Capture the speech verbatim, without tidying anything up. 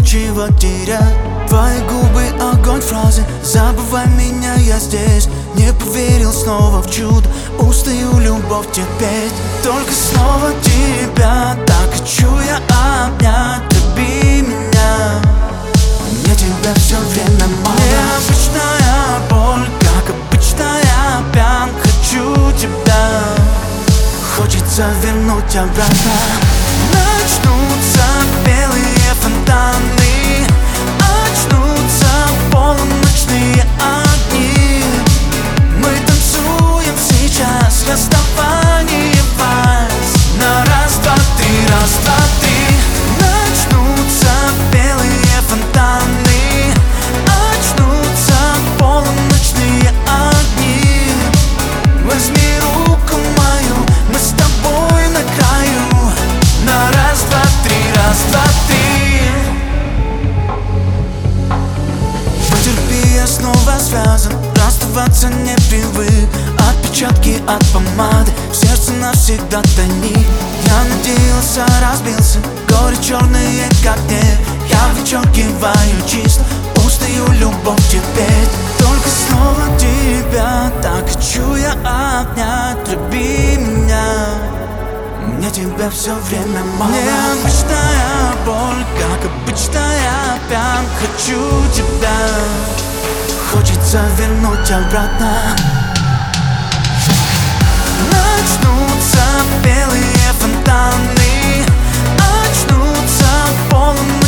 нечего терять. Твои губы огонь, фразы забывай меня, я здесь. Не поверил снова в чудо, устаю любовь терпеть. Только снова тебя так хочу я обнять. Люби меня, мне тебя все время мало. Необычная боль, как обычно я пьян. Хочу тебя, хочется вернуть обратно. Начнутся белые фонтаны, очнутся полуночные огни. Мы танцуем сейчас расставание вальс. На раз, два, три, раз, два, три. Начнутся белые фонтаны, очнутся полуночные огни. Возьми руку мою, мы с тобой на краю. На раз, два, три, раз, два, три. Потерпи, я снова связан, расставаться не привык. Отпечатки от помады, в сердце навсегда тайник. Я надеялся, разбился, горе черные как небо. Я вычеркиваю чисто, устаю любовь терпеть. Только снова тебя так хочу я обнять. Люби меня, мне тебя все время мало. Необычная боль, как обычно я пьян. Хочу тебя, хочется вернуть обратно. Начнутся белые фонтаны, очнутся полуночные